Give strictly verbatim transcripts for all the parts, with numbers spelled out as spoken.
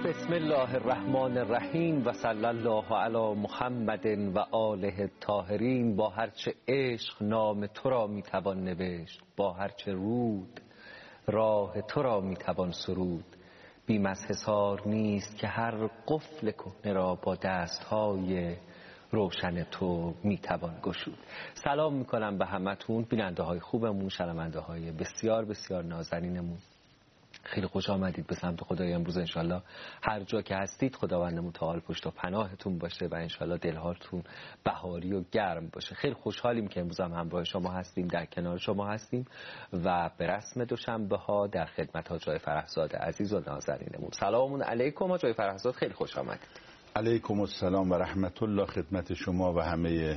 بسم الله الرحمن الرحیم و صلی الله علی محمد و آله الطاهرین. با هرچه عشق نام تو را میتوان نوشت، با هرچه رود راه تو را میتوان سرود. بیم از حصار نیست که هر قفل کهنه را با دستهای روشن تو میتوان گشود. سلام میکنم به همتون، بیننده های خوبمون، شنونده های بسیار بسیار نازنینمون. خیلی خوش آمدید به سمت خدای. امروز انشالله هر جا که هستید خداوند متعال پشت و پناهتون باشه و انشالله دلهاتون بهاری و گرم باشه. خیلی خوشحالیم که امروز هم همراه شما هستیم، در کنار شما هستیم و به رسم دوشنبه ها در خدمت حاج آقای فرحزاد عزیز و نازنینمون. سلام علیکم حاج آقای فرحزاد، خیلی خوش آمدید. علیکم السلام و رحمت الله خدمت شما و همه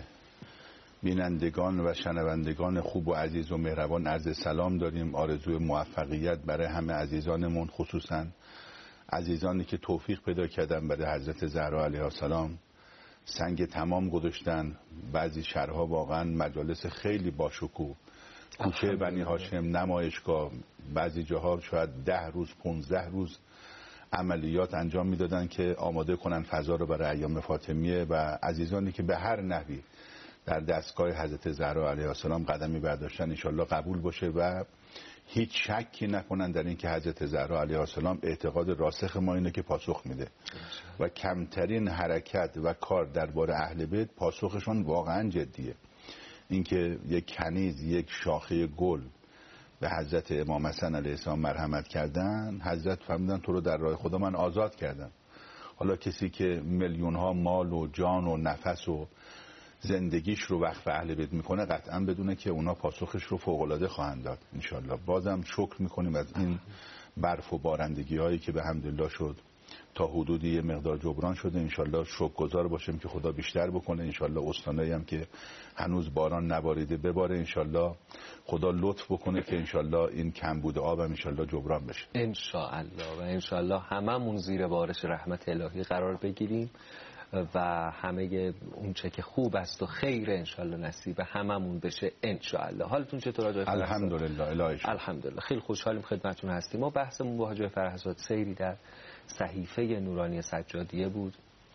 بینندگان و شنوندگان خوب و عزیز و مهربان عرض سلام داریم. آرزوی موفقیت برای همه عزیزانمون، خصوصا عزیزانی که توفیق پیدا کردن برای حضرت زهرا علیها السلام سنگ تمام گذاشتن. بعضی شهرها واقعا مجالس خیلی باشکوه، کوچه بنی هاشم، نمایشگاه، بعضی جاها شاید ده روز پونزده روز عملیات انجام میدادن که آماده کنن فضا رو برای ایام فاطمیه و عزیزانی که به هر نحوی در دستگاه حضرت زهرا علیها السلام قدمی برداشتن انشالله قبول باشه و هیچ شکی نکنن در این که حضرت زهرا علیها السلام اعتقاد راسخ ما اینه که پاسخ میده و کمترین حرکت و کار درباره اهل بیت پاسخشون واقعا جدیه. اینکه یک کنیز، یک شاخه گل به حضرت امام حسن علیه السلام مرحمت کردن، حضرت فرمودن تو رو در راه خدا من آزاد کردم. حالا کسی که میلیون ها مال و جان و نفس و زندگیش رو وقف اهل بیت میکنه قطعا بدونه که اونا پاسخش رو فوق العاده خواهند داد انشالله. بازم شکر میکنیم از این برف و بارندگی هایی که به حمدالله شد تا حدودی یه مقدار جبران شده. انشالله شکرگزار باشیم که خدا بیشتر بکنه. انشالله استانایی هم که هنوز باران نباریده بباره. انشالله خدا لطف بکنه که انشالله این کمبود آب هم انشالله جبران بشه انشالله و انشالله هممون زیر بارش رحمت الهی قرار بگیریم و همه اون چه که خوب است و خیر انشالله نصیب هممون بشه انشالله. حالتون چطور حاج آقای فرحزاد؟ الحمدلله الهی شکر. الحمدلله خیلی خوشحالیم خدمتتون هستیم. ما بحثمون با حاج آقای فرحزاد سیری در صحیفه نورانی سجادیه بود.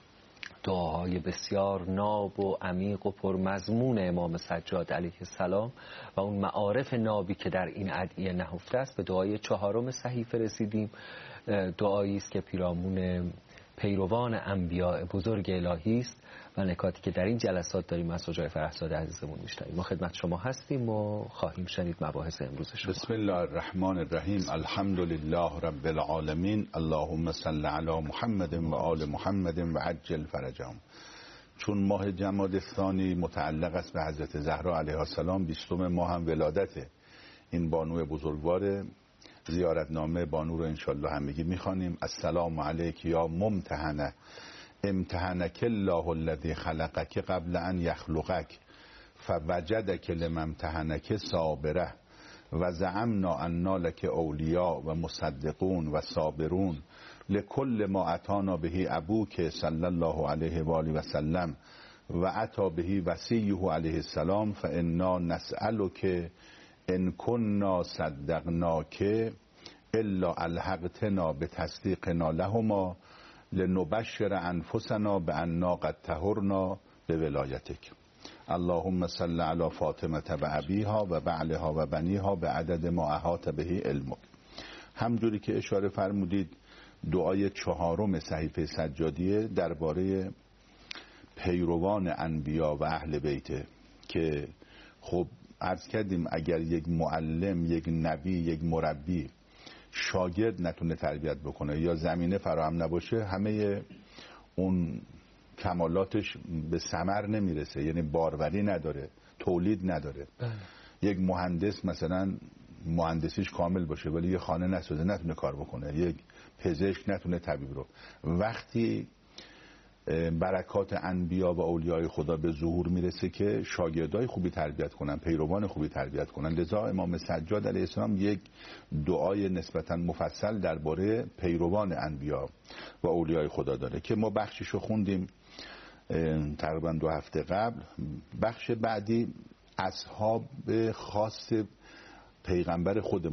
دعاهای بسیار ناب و عمیق و پرمضمون امام سجاد علیه السلام و اون معارف نابی که در این ادعیه نهفته است. به دعای چهارم صحیفه رسیدیم. دعایی است که پیرامون پیروان انبیاء بزرگ الهی است و نکاتی که در این جلسات داریم از حاج آقای فرحزاد عزیزمون میشنویم. ما خدمت شما هستیم و خواهیم شنید مباحث امروز شما. بسم الله الرحمن الرحیم. الحمدلله رب العالمین. اللهم صل علی محمد و آل محمد و عجل فرجهم. چون ماه جمادی الثانی متعلق است به حضرت زهرا علیها السلام، بیستم ماه هم ولادت این بانو بزرگوار، زیارتنامه بانو رو انشالله همگی میخوانیم. السلام علیک یا ممتحنه، امتحنک الله الذی خلقک قبل ان یخلقک فوجدک لما امتحنک صابره و زعمنا انا لک اولیاء و مصدقون و صابرون لکل ما اتانا بهی ابوک صلی الله علیه و آله و سلم و اتا بهی وصیه علیه السلام فانا نسألک ان کننا صدقناک الا الحقتنا بتصدیقنا لهما لنبشر انفسنا بانا قد طهرنا بولایتک. اللهم صل علی فاطمه و ابیها و بعلها و بنیها به عدد ما احاط بهی علمک. همجوری که اشاره فرمودید دعای چهارم صحیفه سجادیه درباره پیروان انبیا و اهل بیت که خب عرض کردیم اگر یک معلم، یک نبی، یک مربی شاگرد نتونه تربیت بکنه یا زمینه فراهم نباشه همه اون کمالاتش به ثمر نمیرسه، یعنی باروری نداره، تولید نداره. بله. یک مهندس مثلا مهندسیش کامل باشه ولی یه خانه نسازه نتونه کار بکنه، یک پزشک نتونه طبیب رو. وقتی برکات انبیا و اولیای خدا به ظهور میرسه که شاگردای خوبی تربیت کنن، پیروان خوبی تربیت کنن. لذا امام سجاد علیه السلام یک دعای نسبتا مفصل درباره پیروان انبیا و اولیای خدا داره که ما بخششو خوندیم تقریبا دو هفته قبل. بخش بعدی اصحاب خاص پیغمبر خود ما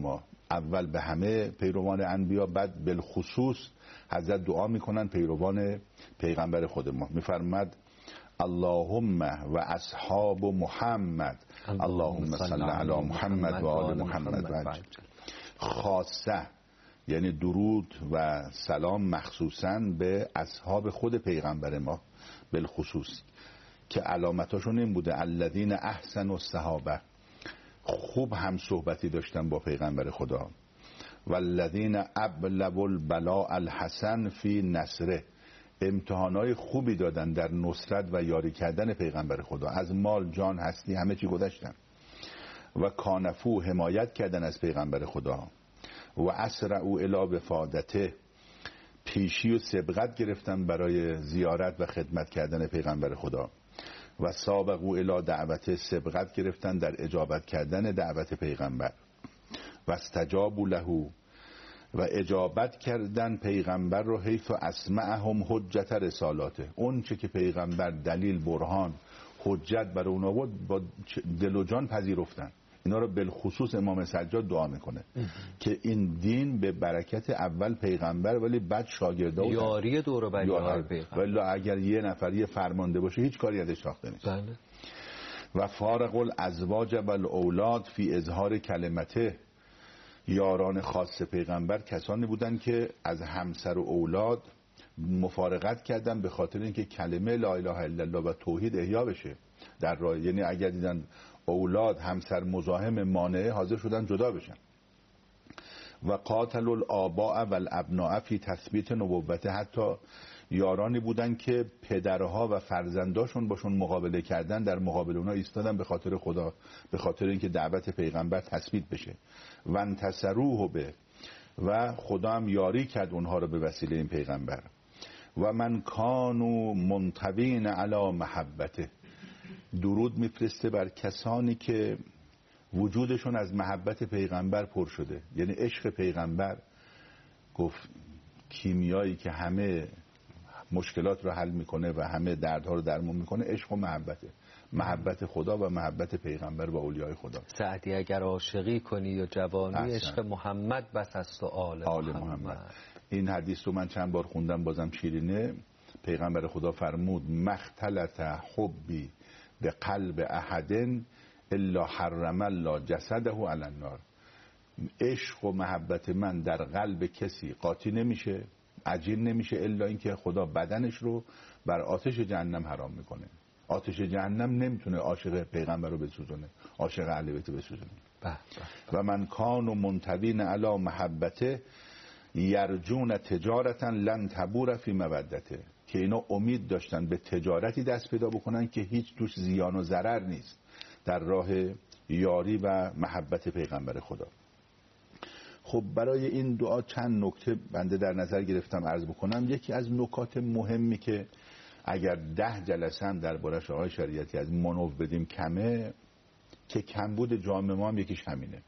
اول به همه پیروان انبیا، بعد بالخصوص حضرت دعا میکنن پیروان پیغمبر خود ما. میفرماد اللهم و اصحاب محمد اللهم صل علی محمد و آل محمد و عجل. خاصه یعنی درود و سلام مخصوصا به اصحاب خود پیغمبر ما بالخصوص، که علامتاشون این بوده الذین احسنوا الصحابه، خوب هم صحبتی داشتن با پیغمبر خدا، والذین ابلغوا البلاء الحسن فی نصره، امتحانای خوبی دادن در نصرت و یاری کردن پیغمبر خدا، از مال جان هستی همه چی گذاشتن، و کانفو حمایت کردن از پیغمبر خدا، و اسرعوا الی وفادته، پیشی و سبقت گرفتن برای زیارت و خدمت کردن پیغمبر خدا، و سابقوا الی دعوت، سبقت گرفتن در اجابت کردن دعوت پیغمبر، و استجابوا له، و اجابت کردن پیغمبر رو حیث اسمعهم حجت رسالاته، اون چه که پیغمبر دلیل برهان حجت برای اونا بود با دل و جان پذیرفتن. اینا رو بالخصوص امام سجاد دعا میکنه که این دین به برکت اول پیغمبر ولی بعد شاگردا و یاری دور و بر پیغمبر، ولی اگر یه نفر یه فرمانده باشه هیچ کاری ازش ساخته نیست. بله. و فارق الازواج و الاولاد فی اظهار کلمته، یاران خاص پیغمبر کسانی بودن که از همسر و اولاد مفارقت کردن به خاطر اینکه کلمه لا اله الا الله و توحید احیا بشه در راه، یعنی اگر دیدن اولاد همسر مزاحم مانعه حاضر شدن جدا بشن. و قاتل الآباء و الابناء فی تثبیت نبوته، حتی یارانی بودن که پدرها و فرزنداشون باشون مقابله کردن، در مقابل اونها ایستادن به خاطر خدا، به خاطر اینکه دعوت پیغمبر تثبیت بشه. و انتصروه به، و خدا هم یاری کرد اونها رو به وسیله این پیغمبر. و من کانوا منطوین علی محبته، درود میفرسته بر کسانی که وجودشون از محبت پیغمبر پر شده، یعنی عشق پیغمبر. گفت کیمیایی که همه مشکلات رو حل میکنه و همه دردها رو درمان میکنه عشق و محبته، محبت خدا و محبت پیغمبر و اولیای خدا. سعدی اگر عاشقی کنی یا جوانی اصلا. عشق محمد بس است و آل, آل محمد. محمد این حدیث رو من چند بار خوندم بازم شیرینه. پیغمبر خدا فرمود مختلط حبی به قلب احدن الا حرم الله جسده علی النار، عشق و محبت من در قلب کسی قاطی نمیشه، عجین نمیشه، الا اینکه خدا بدنش رو بر آتش جهنم حرام میکنه. آتش جهنم نمیتونه عاشق پیغمبر رو بسوزونه، عاشق اهل بیت بسوزونه. و من کان و منتوین علی محبته یرجون تجارتا لن تبور فی مودته، که اینا امید داشتن به تجارتی دست پیدا بکنن که هیچ توش زیان و ضرر نیست در راه یاری و محبت پیغمبر خدا. خب برای این دعا چند نکته بنده در نظر گرفتم عرض بکنم. یکی از نکات مهمی که اگر ده جلسه هم دربارش آقای شریعتی از منو بدیم کمه، که کمبود جامعه ما هم یکیش همینه.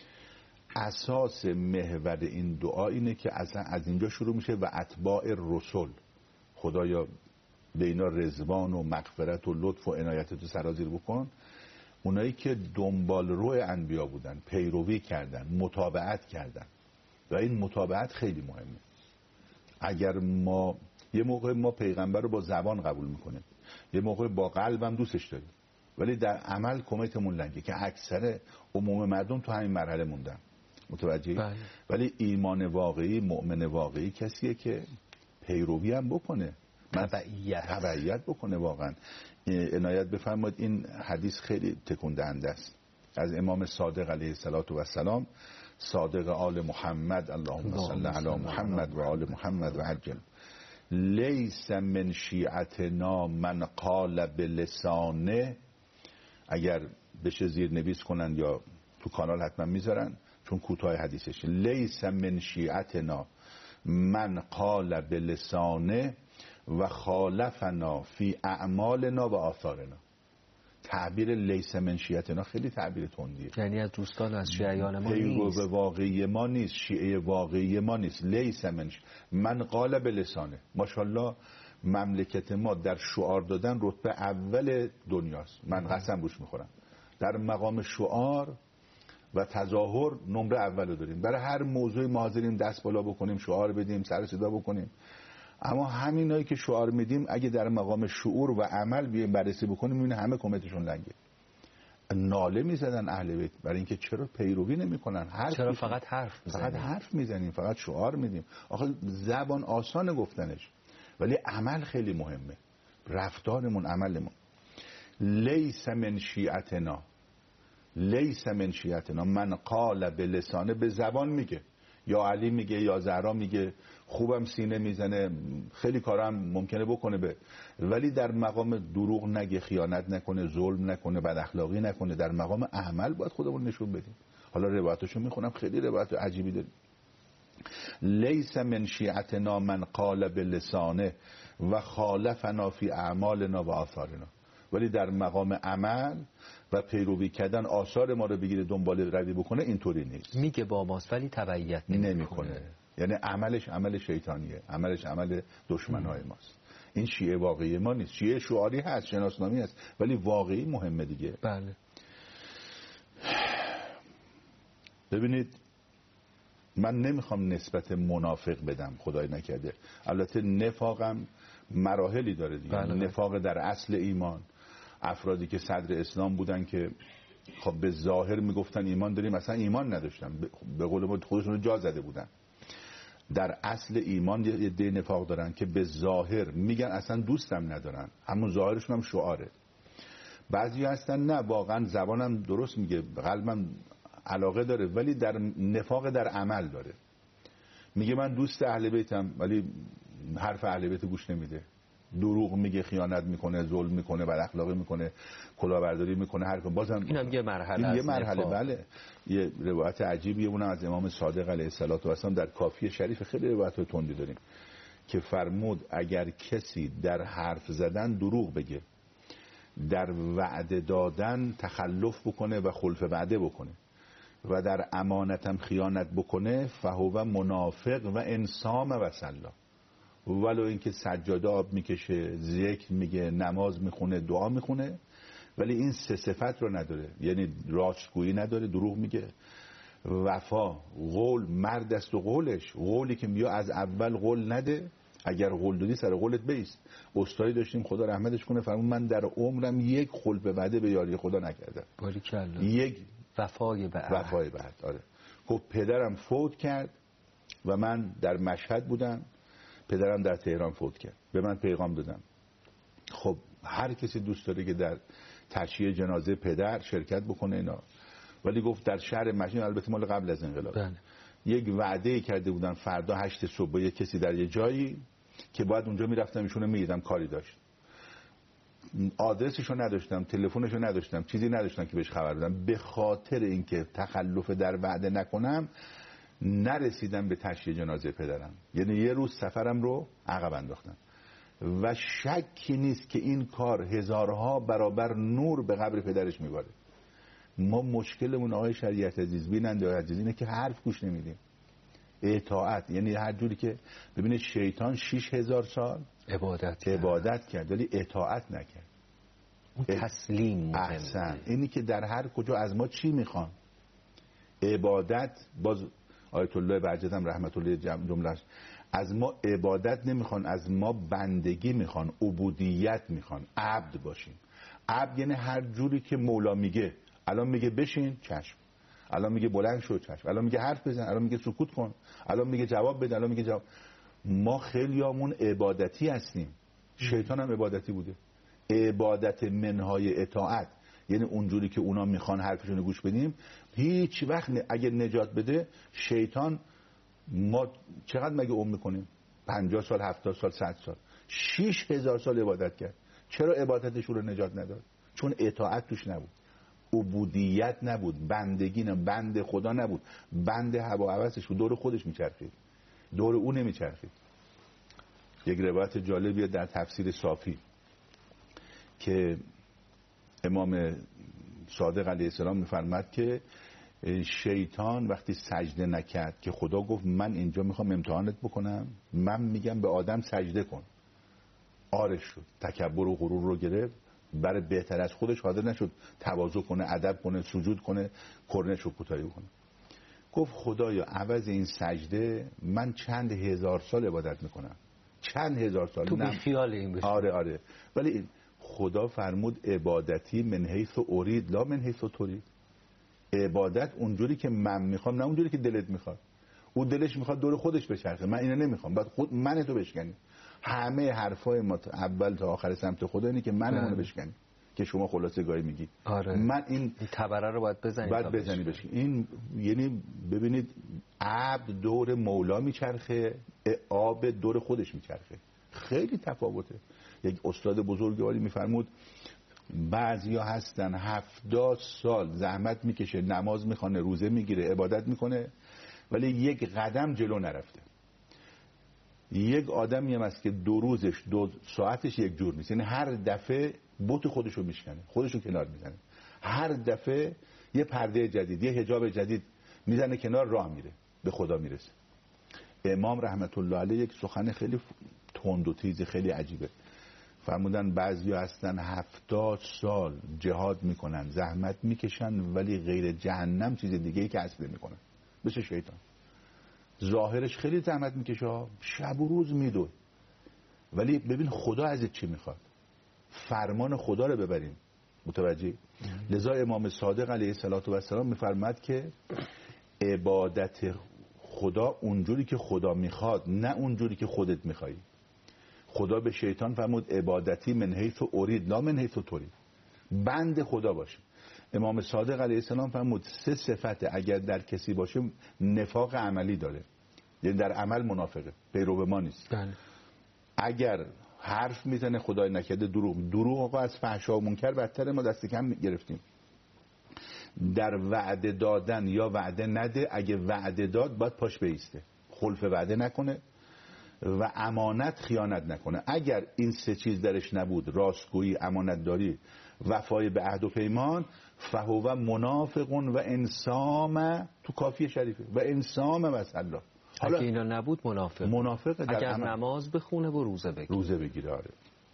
اساس محور این دعا اینه که اصلا از اینجا شروع میشه و اتباع رسول، خدایا به اینا رضوان و مغفرت و لطف و عنایتت سرازیر بکن. اونایی که دنبال روی انبیا بودن، پیروی کردن، متابعت کردن، و این متابعت خیلی مهمه. اگر ما یه موقع ما پیغمبر رو با زبان قبول میکنیم، یه موقع با قلبم دوستش داریم، ولی در عمل کمیتمون لنگه، که اکثر عموم مردم تو همین مرحله موندن. متوجهی؟ بله. ولی ایمان واقعی، مؤمن واقعی کسیه که پیروی هم بکنه، تبعیت تبعیت بکنه. واقعا عنایت بفرمایید، این حدیث خیلی تکون دهنده است از امام صادق علیه السلام، صادق آل محمد اللهم صل علی محمد و آل محمد و عجل. لیس من شیعتنا من قال بلسانه، اگر بشه زیر نویس کنن یا تو کانال حتما میذارن چون کوتاه حدیثش، لیس من شیعتنا من قال بلسانه و خالفنا فی اعمالنا و آثارنا. تعبیر لیس من شیعتنا خیلی تعبیر تندیه، یعنی از دوستان از شیعیان ما نیست، پیرو واقعی ما نیست، شیعه واقعی ما نیست. لیس من ش... من قال بلسانه. ماشاءالله مملکت ما در شعار دادن رتبه اول دنیاست، من قسم روش میخورم. در مقام شعار و تظاهر نمره اولو داریم. برای هر موضوع ما حاضریم دست بالا بکنیم، شعار بدیم، سر صدا بکنیم. اما همینایی که شعار میدیم اگه در مقام شعور و عمل بیایم بررسی بکنیم میبینیم همه کمیتشون لنگه. ناله میزدن اهل بیت برای اینکه چرا پیروی نمیکنن، حرف چرا فقط حرف میزنیم، فقط حرف میزنیم، فقط شعار میدیم. آخه زبان آسان گفتنش ولی عمل خیلی مهمه. رفتارمون، عملمون. لیس من شیعتنا، لیس من شیعتنا من قال به لسانه، به زبان میگه، یا علی میگه یا زهرا میگه، خوبم سینه میزنه، خیلی کارم ممکنه بکنه به، ولی در مقام دروغ نگه، خیانت نکنه، ظلم نکنه، بد اخلاقی نکنه. در مقام عمل باید خودمون نشون بدیم. حالا روایتاشو میخونم، خیلی روایت عجیبی داریم. لیس من شیعتنا من قال به لسانه و خالفنا فی اعمالنا و آثارنا، ولی در مقام عمل و پیروی کردن آثار ما رو بگیره دنبال روی بکنه اینطوری نیست. میگه با ماست ولی تبعیت نمیکنه. یعنی عملش عمل شیطانیه، عملش عمل دشمنای ماست. این شیعه واقعی ما نیست. شیعه شعاری هست، شناسنامی هست، ولی واقعی مهمه دیگه. بله. ببینید من نمیخوام نسبت منافق بدم، خدای نکرده. البته نفاقم مراحلی داره دیگه. بله. نفاق در اصل ایمان، افرادی که صدر اسلام بودن که خب به ظاهر میگفتن ایمان داریم، مثلا ایمان نداشتن، به قول ما خودشون رو جا زده بودن. در اصل ایمان یه عده نفاق دارن که به ظاهر میگن اصلا دوستم ندارن، همون ظاهرشون هم شعاره. بعضی هستن نه واقعا زبانم درست میگه، قلبم علاقه داره، ولی در نفاق در عمل داره. میگه من دوست اهل بیتم ولی حرف اهل بیت گوش نمیده، دروغ میگه، خیانت میکنه، ظلم میکنه، بد اخلاقی میکنه، کلاهبرداری میکنه، هر کم بازم اینم یه مرحله این از یه مرحله نفاق. بله. یه روایت عجیبیه اونم از امام صادق علیه السلام در کافی شریف، خیلی روایت تندی داریم که فرمود اگر کسی در حرف زدن دروغ بگه، در وعده دادن تخلف بکنه و خلف وعده بکنه و در امانتم خیانت بکنه، فهو منافق و انسام و سلا. ولو اینکه سجاده آب میکشه، ذکر میگه، نماز میخونه، دعا میخونه، ولی این سه صفت رو نداره. یعنی راستگویی نداره، دروغ میگه، وفا، قول، مرد است و قولش، قولی که میگه از اول قول نده، اگر قول دادی سر قولت بیست. استادی داشتیم خدا رحمتش کنه فرمود من در عمرم یک خلف وعده به یاری خدا نکردم. باریکلا. یک وفای به عهد. وفای به عهد. آره. گفت پدرم فوت کرد و من در مشهد بودم، پدرم در تهران فوت کرد، به من پیغام دادم. خب هر کسی دوست داره که در تشییع جنازه پدر شرکت بکنه اینا، ولی گفت در شهر مشهد، البته مال قبل از انقلاب، بله. یک وعده کرده بودن فردا هشت صبح با یک کسی در یه جایی که باید اونجا میرفتم ایشونو میدیدم، کاری داشت، آدرسشو نداشتم، تلفنشو نداشتم، چیزی نداشتم که بهش خبر بدم. به خاطر اینکه تخلف در وعده نکنم نرسیدم به تشییع جنازه پدرم، یعنی یه روز سفرم رو عقب انداختم و شکی نیست که این کار هزارها برابر نور به قبر پدرش میباره. ما مشکلمون آقای شریعت عزیز، بیننده عزیز، اینه که حرف گوش نمیدیم. اطاعت یعنی هر جوری که ببینید شیطان شش هزار سال عبادت عبادت کرد ولی اطاعت نکرد. اون تسلیم مهمه. احسن. اینی که در هر کجا از ما چی میخوان؟ عبادت. باز آیت الله بهجت هم رحمت الله جمله از ما عبادت نمیخوان، از ما بندگی میخوان، عبودیت میخوان، عبد باشیم. عبد یعنی هر جوری که مولا میگه. الان میگه بشین، چشم. الان میگه بلند شو، چشم. الان میگه حرف بزن، الان میگه سکوت کن، الان میگه جواب بده، الان میگه جواب. ما خیلیامون عبادتی هستیم. شیطان هم عبادتی بوده. عبادت منهای اطاعت یعنی اونجوری که اونا میخوان حرفشون گوش بدیم. هیچ وقت اگه نجات بده شیطان، ما چقدر مگه عمر میکنیم؟ پنجاه سال، هفتاد سال، صد سال. شش هزار سال عبادت کرد. چرا عبادتش رو نجات نداد؟ چون اطاعت توش نبود، عبودیت نبود، بندگی نه، بند خدا نبود، بند هوا و هوسش بود، دور خودش میچرخید، دور اون نمیچرخید. یک روایت جالبیه در تفسیر صافی که امام صادق علیه السلام میفرماد که شیطان وقتی سجده نکرد که خدا گفت من اینجا میخوام امتحانت بکنم، من میگم به آدم سجده کن، آرش شد، تکبر و غرور رو گرفت، برای بهتر از خودش حاضر نشد تواضع کنه، ادب کنه، سجود کنه، کرنش رو کوتاهی کنه. گفت خدایا عوض این سجده من چند هزار سال عبادت میکنم، چند هزار سال. تو بی خیال این بشه. آره آره. ولی خدا فرمود عبادتی من حیث ارید لا من حیث ترید. عبادت اونجوری که من میخوام، نه اونجوری که دلت میخواد. او دلش میخواد دور خودش بچرخه، من اینو نمیخوام، بعد خود من تو بشکنی. همه حرفای ما اول تا آخر سمت خدا اینه که منمونو بشکنی، که شما خلاصه گاهی میگی آره. من این, این تبره رو باید بزنی، باید بزنی بشکنی. این یعنی ببینید عبد دور مولا میچرخه، آب دور خودش میچرخه، خیلی تفاوته. یک استاد بزرگواری میفرمود بعضیا هستن هفتاد سال زحمت میکشه، نماز میخونه، روزه میگیره، عبادت میکنه، ولی یک قدم جلو نرفته. یک آدمی هم هست که دو روزش دو ساعتش یک جور نیست، یعنی هر دفعه بوت خودشو میشکنه، خودشو کنار میزنه، هر دفعه یه پرده جدید، یه حجاب جدید میزنه کنار، راه میره، به خدا میرسه. امام رحمت الله علیه یک سخن خیلی تند و تیز خیلی عجیبه فرمودن بعضیا هستن هفتاد سال جهاد میکنن، زحمت میکشن، ولی غیر جهنم چیز دیگه ای که اصلی میکنن، بشه شیطان. ظاهرش خیلی زحمت میکشه، شب و روز میدوه، ولی ببین خدا ازت چی میخواد، فرمان خدا رو ببریم. متوجه؟ لذا امام صادق علیه السلام میفرماد که عبادت خدا اونجوری که خدا میخواد، نه اونجوری که خودت میخوای. خدا به شیطان فرمود عبادتی من حیث ارید لا من حیث ترید، بند خدا باشه. امام صادق علیه السلام فرمود سه صفت اگر در کسی باشه نفاق عملی داره، یعنی در عمل منافقه، پیرو ما نیست. بله. اگر حرف میزنه خدای نکرده دروغ، دروغ آقا از فحشا و منکر بدتر، ما دست کم گرفتیم. در وعده دادن یا وعده نده، اگه وعده داد باید پاش بیسته، خلف وعده نکنه و امانت خیانت نکنه. اگر این سه چیز درش نبود، راستگویی، امانت داری، وفای به عهد و پیمان، فهو منافق و انسام، تو کافی شریفه، و انسام مسلا. اگه اینا نبود منافق منافق در اگر عمل. نماز بخونه و روزه بگیره روزه بگیره آره.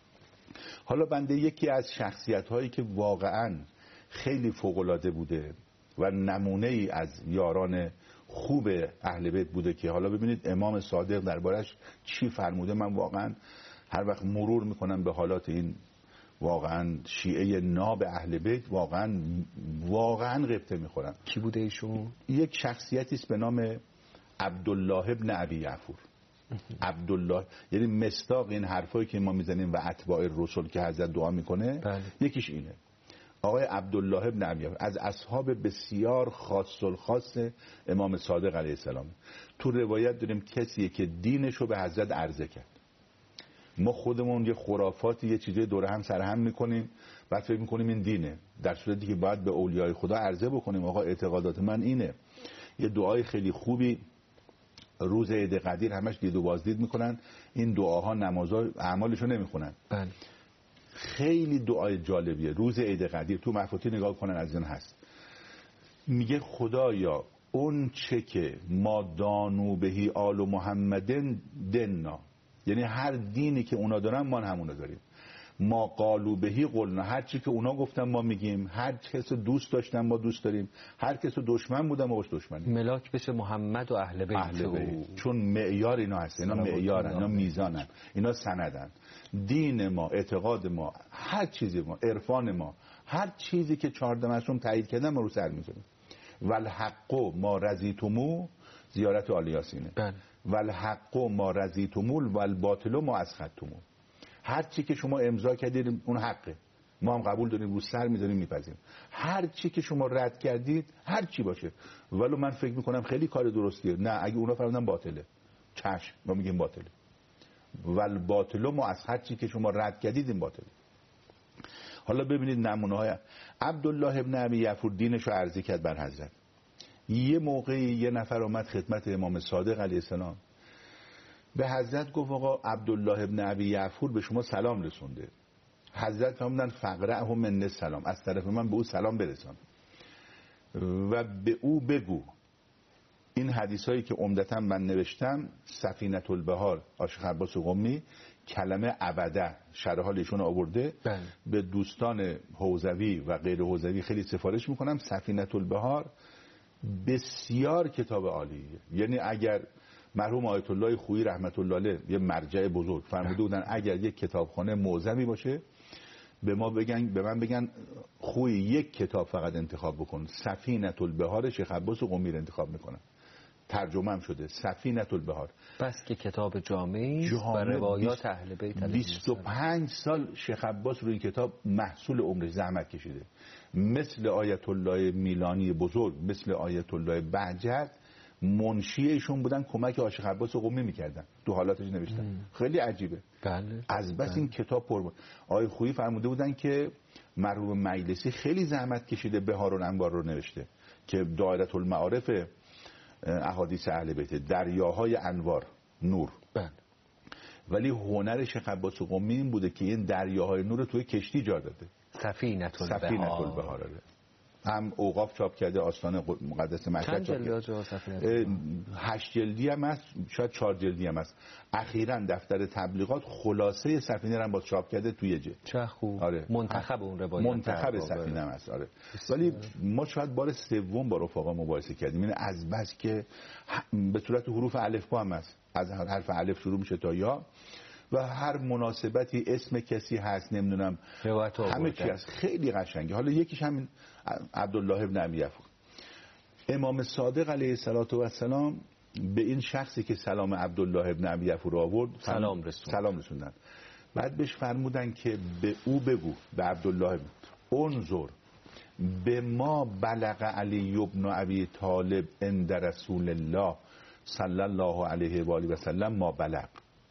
حالا بنده یکی از شخصیت هایی که واقعا خیلی فوق‌العاده بوده و نمونه ای از یاران خوب اهل بیت بوده که حالا ببینید امام صادق دربارش چی فرموده. من واقعا هر وقت مرور میکنم به حالات این واقعا شیعه ناب اهل بیت، واقعا واقعا غبطه میخورم. کی بوده ایشون؟ یک شخصیتی است به نام عبدالله ابن ابی یعفور. عبدالله یعنی مصداق این حرفایی که ما میزنیم و اتباع رسول که حضرت دعا میکنه. بله. یکیش اینه. آقای عبدالله ابن ابی یعفور از اصحاب بسیار خاص الخاص امام صادق علیه السلام. تو روایت داریم کسیه که دینشو به حضرت عرضه کرد. ما خودمون یه خرافاتی یه چیزی دوره هم سرهم میکنیم، بعد فکر میکنیم این دینه، در صورتی که باید به اولیای خدا عرضه بکنیم آقا اعتقادات من اینه. یه دعای خیلی خوبی روز عید قدیر همش دید و بازدید میکنن، این دعاها نمازها اعمالشو نمیخونن. بله. خیلی دعای جالبیه. روز عید قدیر تو مفاتیح نگاه کنن از این هست، میگه خدایا اون چه که ما دانو بهی آل محمدن دننا، یعنی هر دینی که اونا دارن ما همونو داریم. ما قالو بهی قلنا، هر چی که اونا گفتن ما میگیم. هر کس دوست داشتن ما دوست داریم، هر کس دشمن بودن ما باش دشمنیم. ملاک بشه محمد و اهل بیت, اهل بیت. چون معیار اینا هست، اینا معیارن، اینا میزانن، اینا سندن. دین ما، اعتقاد ما، هر چیزی ما، عرفان ما، هر چیزی که چهارده معصوم تایید کردن ما رو سر میذاریم. والحق ما رضیتمو، زیارت آل یاسینه. بله. والحق ما رضیتمو والباطل ما اسخطتمو. هر چی که شما امضا کردید اون حقه، ما هم قبول داریم، رو سر میذاریم میپذیریم. هر چی که شما رد کردید هر چی باشه، ولو من فکر میکنم خیلی کار درستیه، نه اگه اونا فرمودن باطله، چشم ما میگیم باطله. ول باطلو ما از هر چی که شما رد کردید این باطله. حالا ببینید نمونه های عبدالله ابن ابی یعفور دینشو عرضه کرد بر حضرت. یه موقعی یه نفر اومد خدمت امام صادق علیه السلام، به حضرت گفت آقا عبدالله ابن ابی یعفور به شما سلام رسونده. حضرت فرمودن فقرأه من سلام، از طرف من به او سلام برسان و به او بگو این حدیثایی که عمدتاً من نوشتم، سفینة البحار عاشق عباس قمی، کلمه ابده شرح حال ایشون آورده. بله. به دوستان حوزوی و غیر حوزوی خیلی سفارش میکنم. سفینة البحار بسیار کتاب عالیه. یعنی اگر مرحوم آیت الله خویی رحمت الله علیه یه مرجع بزرگ فرموده بودن اگر یک کتابخانه معظمی باشه به ما بگن، به من بگن خویی یک کتاب فقط انتخاب بکن، سفینة البحار شیخ عباس قمی رو انتخاب میکنن. ترجمه هم شده سفینة البحار. بس که کتاب جامعی و روایات اهل بیت بیست و پنج سال شیخ عباس روی این کتاب محصول عمرش زحمت کشیده. مثل آیت الله میلانی بزرگ، مثل آیت الله بهجت منشی ایشون بودن، کمک عاشق عباس قمی میکردن، تو حالاتش نوشتن. ام. خیلی عجیبه. بله. از بس بله. این کتاب پر بود. آقای خویی فرموده بودن که مرحوم مجلسی خیلی زحمت کشیده بهار الانوار رو نوشته که دایره المعارف احادیث اهل بیت، دریاهای انوار نور. بله. ولی هنر شیخ عباس قمی این بوده که این دریاهای نور رو توی کشتی جا داده. سفینة البحار. سفینة البحار هم اوقاف چاپ کرده، آستان مقدس مشهد چاپ کرده. هشت جلدی هم هست، شاید چهار جلدی هم هست. اخیراً دفتر تبلیغات خلاصه سفینه رو هم باز چاپ کرده توی جه. چه خوب. آره. منتخب اون روایت. منتخب سفینه هم هست. آره. ولی ما شاید بار سوم با رفقا مباحثه کردیم. این از بس که به صورت حروف الفبا هم هست. از حرف الف شروع میشه تا یا و هر مناسبتی اسم کسی هست، نمیدونم همه چی هست، خیلی قشنگه. حالا یکیش همین عبدالله ابن ابی یفور. امام صادق علیه السلام به این شخصی که سلام عبدالله ابن ابی یفور آورد سلام رسوند. سلام رسوندن. بعد بهش فرمودن که به او بگو، به عبدالله انظر به ما بلغ علی ابن ابی طالب عند رسول الله صلی الله علیه و آله و سلم ما بلغ.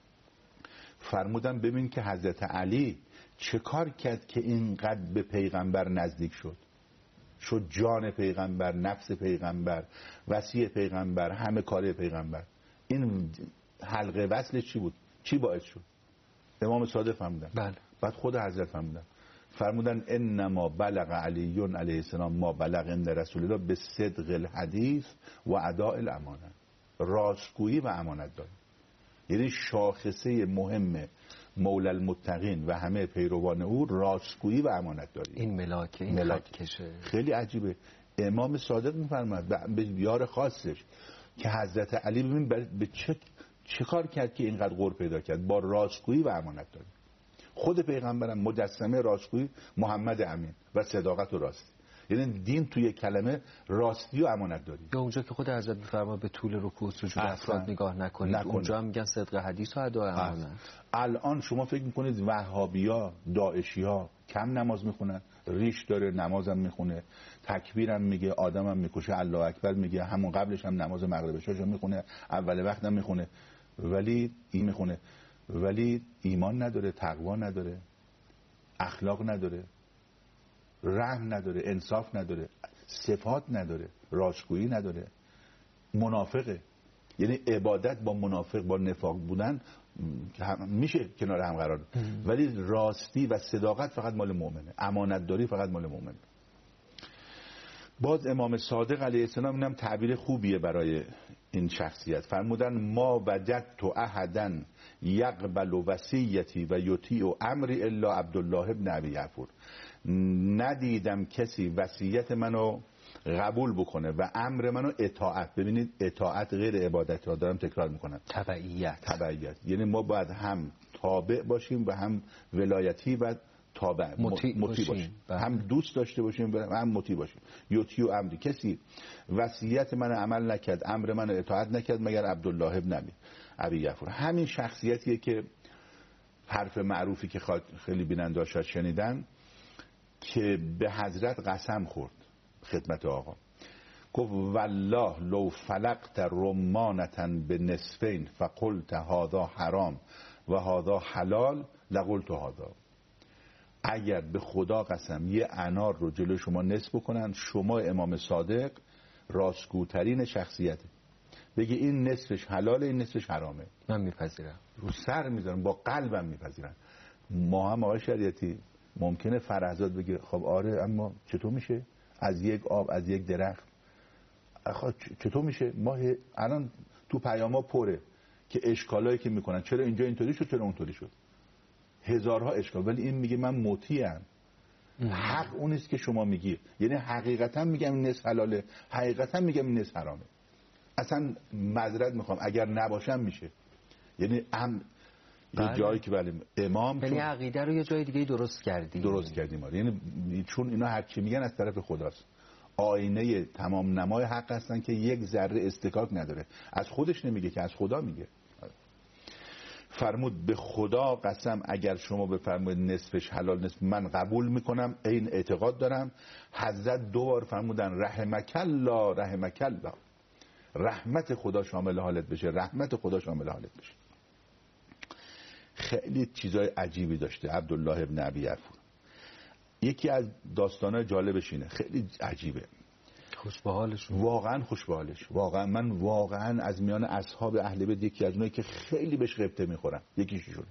فرمودن ببین که حضرت علی چه کار کرد که اینقدر به پیغمبر نزدیک شد، شد جان پیغمبر، نفس پیغمبر، وصی پیغمبر، همه کاره پیغمبر. این حلقه وصل چی بود؟ چی باعث شد؟ امام صادق فرمودن. بله. بعد خود حضرت فرمودن فرمودن انما بلغ علی علیه السلام ما بلغ عند رسول الله به صدق الحدیث و اداء الامانه. راستگویی و امانت داری. یعنی شاخصه مهم مولا المتقین و همه پیروان او راستگویی و امانت داری. این ملاکه، این ملاک. کشه. خیلی عجیبه. امام صادق میفرماد به یار خاصش که حضرت علی ببین به چه چه کار کرد که اینقدر غور پیدا کرد؟ با راستگویی و امانت داری. خود پیغمبرم مجسمه راستگویی محمد امین و صداقت و راستی. یعنی دین توی کلمه راستی و امانت داری. یا اونجا که خود حضرت میفرما به طول رکوع سجود افراد نگاه نکنید، نکنید. اونجا هم میگن صدق حدیث و ادای امانت. الان شما فکر میکنید وهابیا، داعشیا کم نماز میخونن؟ ریش داره، نمازم میخونه، تکبیرم میگه، آدمم میکشه، الله اکبر میگه، همون قبلش هم نماز مغرب عشا میخونه، اول وقتم میخونه، ولی این میخونه ولی ایمان نداره، تقوا نداره، اخلاق نداره، رحم نداره، انصاف نداره، صفات نداره، راستگویی نداره، منافقه. یعنی عبادت با منافق، با نفاق بودن میشه کنار هم قرار داد، ولی راستی و صداقت فقط مال مؤمنه، امانت داری فقط مال مؤمنه. باز امام صادق علیه السلام اینم تعبیر خوبیه برای این شخصیت. فرمودن ما وجدت احدا یقبل وصیتی و یطیع امری الا عبدالله ابن ابی یفور. ندیدم کسی وصیت منو قبول بکنه و امر منو اطاعت. ببینید اطاعت غیر عبادت را دارم تکرار میکنم، تبعیت. تبعیت یعنی ما باید هم تابع باشیم و هم ولایتی و تابع مطیع باشیم, باشیم. هم دوست داشته باشیم و هم مطیع باشیم. یطیع امری، کسی وصیت من عمل نکرد، امر من اطاعت نکرد مگر عبدالله ابن ابی یفور. همین شخصیتیه که حرف معروفی که خیلی بیننده شاید شنیدن که به حضرت قسم خورد خدمت آقا، گفت والله لو فلقت رمانتا به نصفین فقلت هذا حرام و هذا حلال لقلت هذا. اگر به خدا قسم یه انار رو جلو شما نصف کنن، شما امام صادق راستگوترین شخصیته، بگی این نصفش حلاله این نصفش حرامه، من میپذیرم، رو سر میذارم، با قلبم میپذیرم. ما هم آقای شریعتی ممکنه فرهزاد بگه خب آره اما چطور میشه از یک آب از یک درخت آخه چطور میشه؟ ما الان تو پیاما پره که اشکالایی که میکنن، چرا اینجا اینطوری شد، چرا اونطوری شد، هزارها اشکال. ولی این میگه من مطیعم. حق اون است که شما میگی، یعنی حقیقتا میگم این نصف حلاله، حقیقتا میگم این نصف حرامه. اصلا معذرت میخوام اگر نباشم میشه، یعنی هم یه جایی که ولی امام یعنی عقیده رو یه جای دیگه درست کردیم درست کردیم آره. یعنی چون اینا هر چی میگن از طرف خداست، آینه تمام نمای حق هستن که یک ذره استکاک نداره، از خودش نمیگه که از خدا میگه. فرمود به خدا قسم اگر شما بفرمایید نصفش حلال نصف من قبول میکنم، این اعتقاد دارم. حضرت دو بار فرمودن رحمک الله رحمک الله، رحمت خدا شامل حالت بشه، رحمت خدا شامل حالت بشه. خیلی چیزای عجیبی داشته عبدالله ابن ابی یعفور. یکی از داستانای جالبش اینه، خیلی عجیبه، خوش به حالش، واقعا خوش به حالش. واقعا من واقعا از میان اصحاب اهل بیت یکی از اونایی که خیلی بهش غبطه میخورم یکیشون.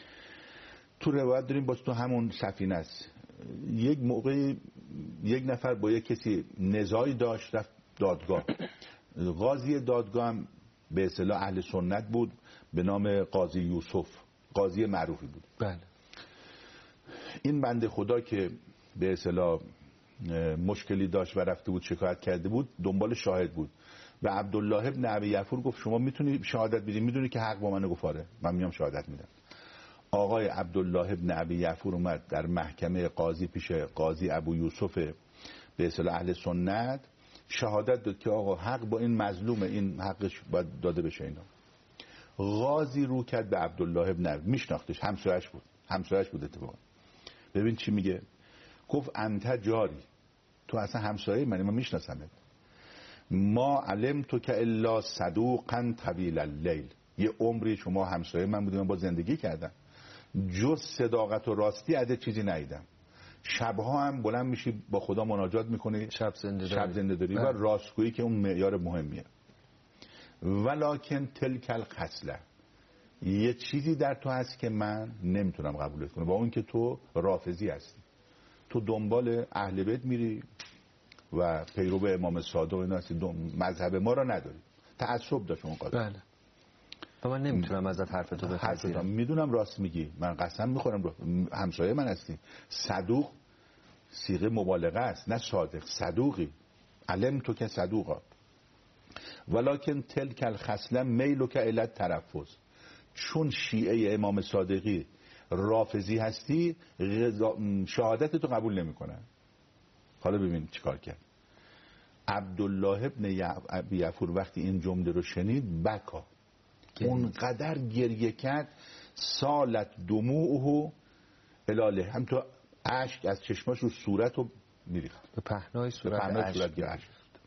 تو روایت داریم باز تو همون سفینه است، یک موقع یک نفر با یک کسی نزاعی داشت، رفت دادگاه. قاضی دادگاه هم به اصطلاح اهل سنت بود، به نام قاضی یوسف، قاضی معروفی بود. بله. این بنده خدا که به اصطلاح مشکلی داشت و رفته بود شکایت کرده بود، دنبال شاهد بود و عبدالله ابن ابی یعفور گفت شما میتونی شهادت بدی؟ میدونی که حق با منه؟ گفت آره من میام شهادت میدم. آقای عبدالله ابن ابی یعفور اومد در محکمه قاضی پیش قاضی ابو یوسف به اصطلاح اهل سنت شهادت داد که آقا حق با این مظلومه، این حقش باید داده بشه. اینا قاضی رو کرد به عبدالله ابن ابی، میشناختش، همسایه‌اش بود، همسایه‌اش بود اتفاقا. ببین چی میگه، گفت انت جاری، تو اصلا همسایه منی، من میشناسمت. ما علم تو که الا صدوقا طویل اللیل، یه عمری شما همسایه من بودی، من با زندگی کردم، جز صداقت و راستی از چیزی ندیدم. شبها هم بلند میشی با خدا مناجات میکنی، شب زنده داری, شب زنده داری و راستگویی که اون معیار مهمیه. ولکن تلک الخصله، یه چیزی در تو هست که من نمیتونم قبولت کنم، با اون که تو رافضی هستی، تو دنبال اهل بیت میری و پیرو امام صادق اینا هستی، مذهب ما را نداری، تعصب داشت اون قاضی. بله. و من نمیتونم ازت حرف تو بپذیرم. میدونم راست میگی، من قسم میخورم رو. همسایه من هستی. صدوق صیغه مبالغه است، نه صادق، صدوقی. علم تو که صدوقا. ولکن تلک الخصله میلو که علت ترفض، چون شیعه امام صادقی رافضی هستی شهادت تو قبول نمیکنن. حالا ببین چیکار کرد عبدالله ابن ابی یعفور. وقتی این جمله رو شنید بکا، اونقدر گریه کرد، سالت دموعه الاله، هم تو اشک از چشماش رو صورت رو میریخت، به پهنای صورت اشک گرفت.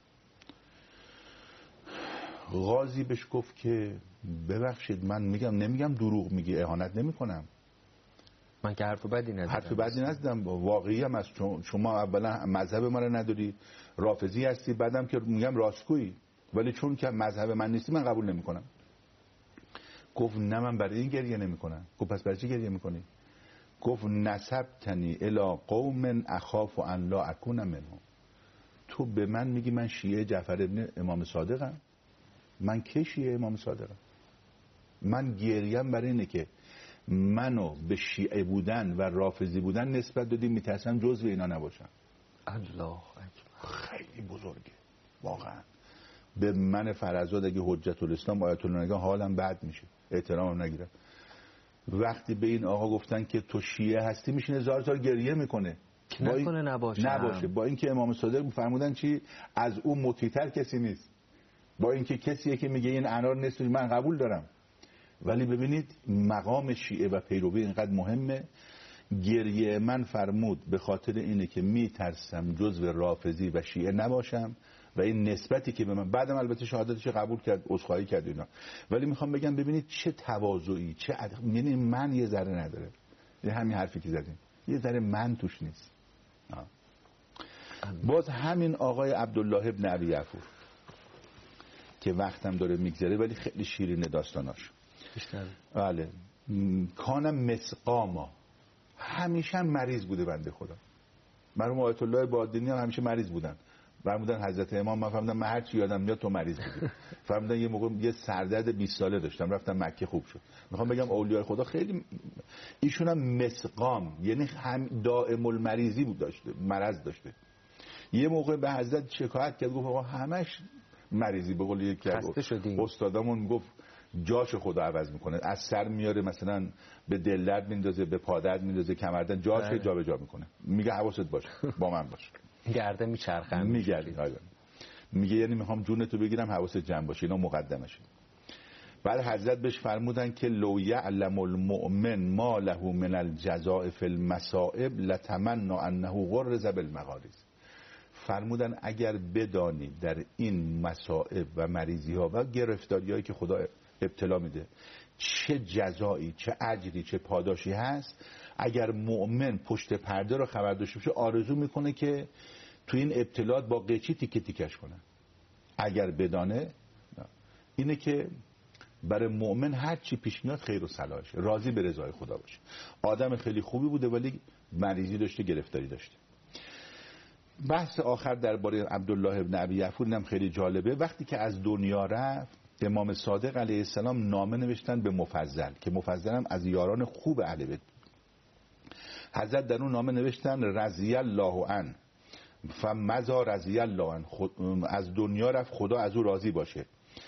قاضی بهش گفت که ببخشید من میگم نمیگم دروغ میگی، اهانت نمیکنم، من که حرف بدی نزدم، حرف بدی نزدم، واقعی هم از شما اولا مذهب ما رو نداری، رافضی هستی، بعدم که میگم راستگویی، ولی چون که مذهب من نیستی من قبول نمیکنم. گفت نه من برای این گریه نمیکنم. گفت پس برای چی گریه میکنی؟ گفت نسبتنی الی قوم اخاف ان لا اکون منهم، تو به من میگی من شیعه جعفر ابن امام صادقم؟ من کی شیعه امام صادقم؟ من گریم برای اینه که منو به شیعه بودن و رافضی بودن نسبت دادی، میترسم جزو اینا نباشم. الله اکبر، خیلی بزرگه واقعا. به من فرزاد اگه حجت الاسلام آیت الله نگاه حالم بد میشه، احترامم نگیرم. وقتی به این آقا گفتن که تو شیعه هستی میشینه زار زار گریه میکنه، نکنه نباشه نباشه با اینکه امام صادق فرمودن چی از اون مطیع‌تر کسی نیست، با اینکه کسیه که میگه این انار نصف من قبول دارم. ولی ببینید مقام شیعه و پیروی اینقدر مهمه. گریه من فرمود به خاطر اینه که میترسم جزو رافضی و شیعه نباشم و این نسبتی که به من، بعدم البته شهادتش قبول کرد، عذرخواهی کرد اینا، ولی میخوام بگم ببینید چه تواضعی، چه عد... یعنی من یه ذره نداره، یه همین حرفی که زدیم یه ذره من توش نیست. آه. باز همین آقای عبدالله ابن ابی یعفور که وقتم داره میگذره ولی خیلی شیرینه داستاناش. بله. کانم مسقاما، همیشه مریض بوده بنده خدا. مرحوم آیت الله بادینی هم همیشه مریض بودن، فرمودن حضرت امام، من فهمیدم من هر چی یادم میاد تو مریض بودی. فرمودن یه موقع یه سردرد بیست ساله داشتم رفتم مکه خوب شد. میخوام بگم اولیاء خدا خیلی ایشون هم مسقام، یعنی هم دائم المریضی بود، داشته مرض داشته. یه موقع به حضرت شکایت کرد، گفت آقا همش مریضی، به قول یکی از استادامون گفت جاش خدا عوض میکنه، از سر میاره مثلا به دل درد میندازه، به پا درد میندازه، کمردن جاش جابجا میکنه. میگه حواست باشه با من باشه، گرده میچرخه میگرد میگه یعنی میخوام جونتو بگیرم حواست جمع باشه. اینا مقدمشه. بعد حضرت بهش فرمودن که لو یعلم المؤمن ما له من الجزاء فی المصائب لتمنى انه غرز بالمغارز. فرمودن اگر بدانی در این مصائب و مریضی ها و گرفتاری هایی که خدا ابتلا میده چه جزایی، چه اجری، چه پاداشی هست، اگر مؤمن پشت پرده رو خبر داشته باشه آرزو میکنه که تو این ابتلاات با قیچی تیکه تیکش کنه. اگر بدانه اینه که برای مؤمن هر چی پیش میاد خیر و صلاحشه، راضی به رضای خدا باشه. آدم خیلی خوبی بوده ولی مریضی داشته، گرفتاری داشته. بحث آخر درباره عبدالله ابن ابی یفور اینم خیلی جالبه. وقتی که از دنیا رفت امام صادق علیه السلام نامه نوشتن به مفضل که مفضل هم از یاران خوب اهل بیت. حضرت در اون نامه نوشتن رضی الله عنه فمضى رضی الله عنه، از دنیا رفت خدا از او راضی باشه.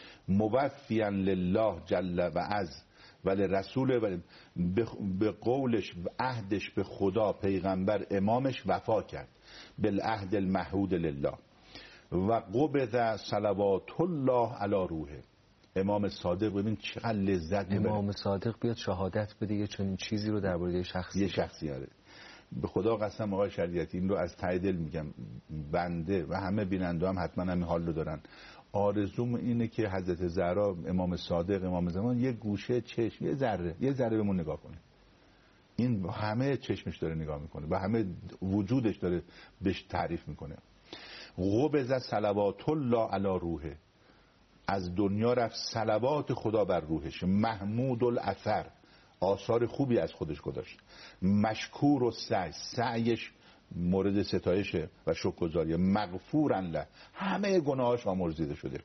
موفیا لله جل و عز و لرسول و به قولش عهدش به خدا، پیغمبر، امامش وفا کرد بالعهد المحمود لله و قبض صلوات الله علی روحه. امام صادق ببین چقدر لذت میبره. امام صادق بیاد شهادت بده یه چنین چیزی رو درباره شخصی یه شخصی هره. به خدا قسم آقای شریعتی این رو از ته دل میگم، بنده و همه بیننده هم حتما همین حال رو دارن. آرزوم اینه که حضرت زهرا، امام صادق، امام زمان یه گوشه چشم، یه ذره یه ذره بهمون نگاه کنه. این همه چشمش داره نگاه میکنه و همه وجودش داره بهش تعریف میکنه. قبض صلوات الله علی روحه، از دنیا رفت صلوات خدا بر روحش. محمود الاثر، آثار خوبی از خودش گذاشت. مشکور و سعی، سعیش مورد ستایشه و شکرگزاریه. مغفورا له، همه گناهاش آمرزیده شده.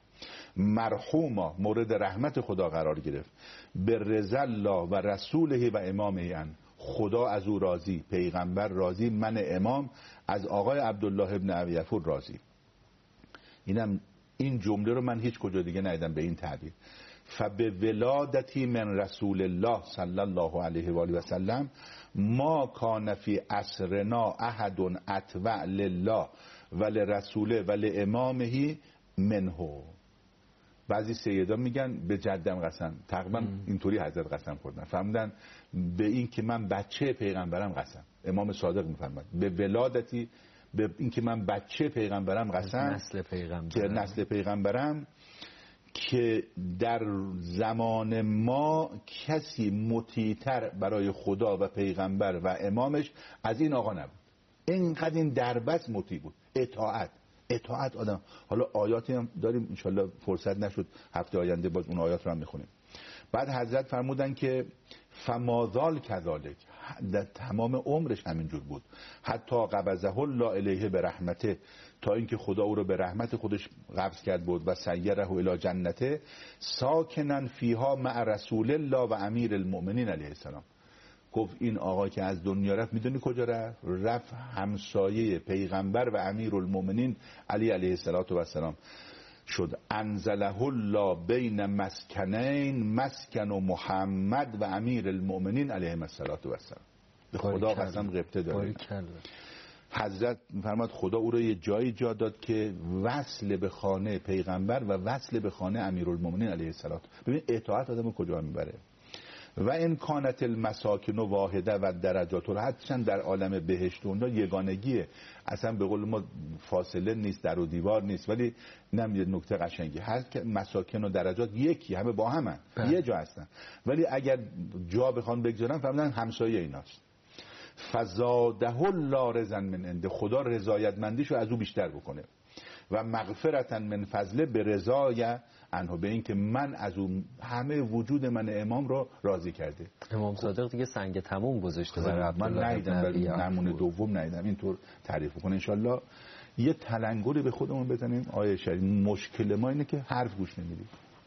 مرحوما، مورد رحمت خدا قرار گرفت. به رضا الله و رسوله و امامه ان، خدا از او راضی، پیغمبر راضی، من امام از آقای عبدالله ابن ابی یفور راضی. اینم این جمله رو من هیچ کجا دیگه ندیدم به این تعبیر. فبه ولادتی من رسول الله صلی الله علیه و آله و سلم ما کان فی عصرنا احد اتبع لله و لرسوله و لامامه منه. بعضی سیدا میگن به جدم قسم، تقریبا اینطوری حضرت قسم خوردن، فهمیدن به این که من بچه پیغمبرم قسم. امام صادق میفرماد به ولادتی، به این که من بچه پیغمبرم قسم، نسل پیغمبرم، که نسل پیغمبرم، که در زمان ما کسی مطیع‌تر برای خدا و پیغمبر و امامش از این آقا نبود. اینقدر این دربست مطیع بود. اطاعت اطاعت آدم. حالا آیاتی هم داریم انشالله فرصت نشد هفته آینده باز اون آیات رو هم میخونیم. بعد حضرت فرمودن که فمازال کذالک، در تمام عمرش همینجور بود. حتی قبضه الله الیه به رحمته، تا اینکه خدا او رو به رحمت خودش قبض کرد بود. و سیره الی جنته ساکنن فیها مع رسول الله و امیر المؤمنین علیه السلام. گفت این آقا که از دنیا رفت میدونی کجا رفت؟ رفت همسایه پیغمبر و امیر المؤمنین علی علیه السلام شد. انزله الله بین مسکنین، مسکن و محمد و امیر المؤمنین علیه السلام. به خدا قسم غبطه داره. حضرت میفرماد خدا او رو یه جایی جا داد که وصل به خانه پیغمبر و وصل به خانه امیرالمومنین علیه السلام. ببین اطاعت آدم کجا میبره. و ان کانت المساکن واحده و درجات الحد، در عالم بهشت اونجا یگانگیه، اصلا به قول ما فاصله نیست، در و دیوار نیست، ولی اینم یه نکته قشنگی هست که مساکن و درجات یکی، همه با همن، یه جا هستن، ولی اگر جا بخوان بگذارن فهمیدن همسایه ایناست. فزاده الله رضا من عنده، خدا رضایتمندیشو از او بیشتر بکنه. و مغفرتا من فضله به رضای عنه، به این که من از اون همه وجود من امام رو راضی کرده. امام صادق دیگه سنگ تموم گذاشته برای من ندیدم، ولی نمونه دوم ندیدم اینطور تعریف کنه. انشالله یه تلنگری به خودمون بزنیم آیه شریف، مشکل ما اینه که حرف گوش نمیدیم.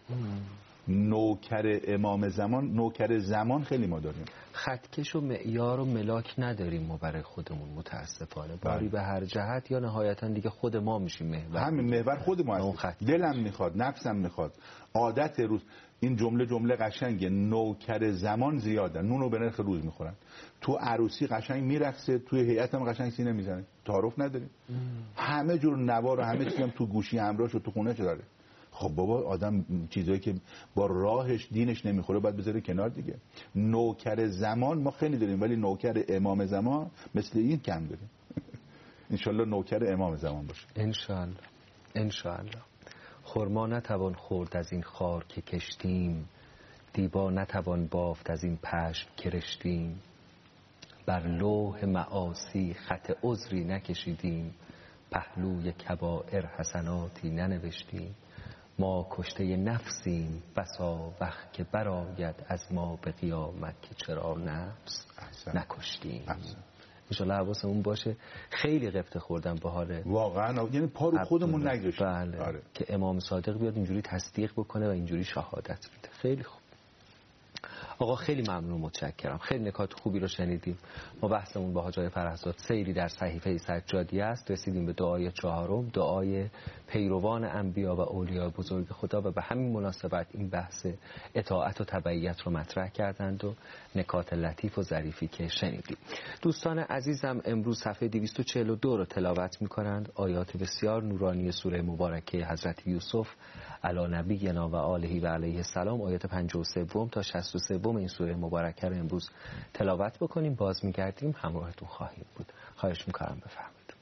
نوکر امام زمان، نوکر زمان خیلی ما داریم، خطکش و معیار و ملاک نداریم ما برای خودمون متاسفانه. باری به هر جهت یا نهایتا دیگه خود ما میشیم محور. همین محور خود ما هست. دلم میخواد، نفسم میخواد، عادت روز. این جمله جمله قشنگه، نوکر زمان زیاده، نونو به نرخ روز میخورن. تو عروسی قشنگ میرقصه، توی هیئت هم قشنگ سینه میزنه، تعارف نداریم. همه جور نوار و همه چیز هم تو گوشی همراهش و تو خونه چه داره. خب بابا آدم چیزایی که با راهش دینش نمیخوره باید بذاره کنار دیگه. نوکر زمان ما خیلی داریم ولی نوکر امام زمان مثل این کم داریم. انشالله نوکر امام زمان باشه. انشالله انشالله. خرما نتوان خورد از این خار که کشتیم، دیبا نتوان بافت از این پشم که رشتیم. بر لوح معاصی خط عذری نکشیدیم، پهلوی کبائر حسناتی ننوشتیم. ما کشته نفسیم بسا وقت که برآید از ما به قیامت که چرا نفس نکشتیم. انشالله حواسمون باشه. خیلی غبطه خوردم به حال واقعا، یعنی پا رو خودمون نگذاشتیم. بله. آره. که امام صادق بیاد اینجوری تصدیق بکنه و اینجوری شهادت بده. خیلی خوب آقا، خیلی ممنون، متشکرم. خیلی نکات خوبی رو شنیدیم. ما بحثمون با حاج آقای فرهزاد سیری در صحیفه سجادی است. رسیدیم به دعای چهارم، دعای پیروان انبیا و اولیاء بزرگ خدا، و به همین مناسبت این بحث اطاعت و تبعیت رو مطرح کردند و نکات لطیف و ظریفی که شنیدیم. دوستان عزیزم امروز صفحه دویست و چهل و دو رو تلاوت می‌کنند. آیات بسیار نورانی سوره مبارکه حضرت یوسف علی نبینا و آله و علیه السلام، آیات پنجاه و سه تا شصت و سه این سوره مبارکه رو امروز تلاوت بکنیم. باز میگردیم همراهتون خواهیم بود. خواهش میکنم بفرمایید.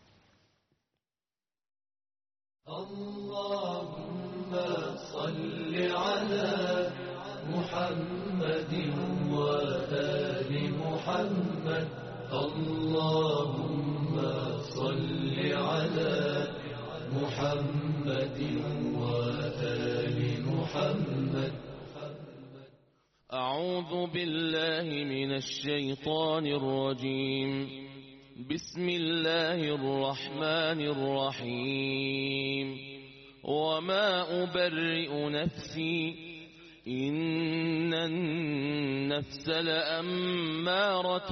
اللهم صل علی محمد و آل محمد. اللهم صل علی محمد و آل محمد. أعوذ بالله من الشيطان الرجيم. بسم الله الرحمن الرحيم. وما أبرئ نفسي إن النفس لأمارة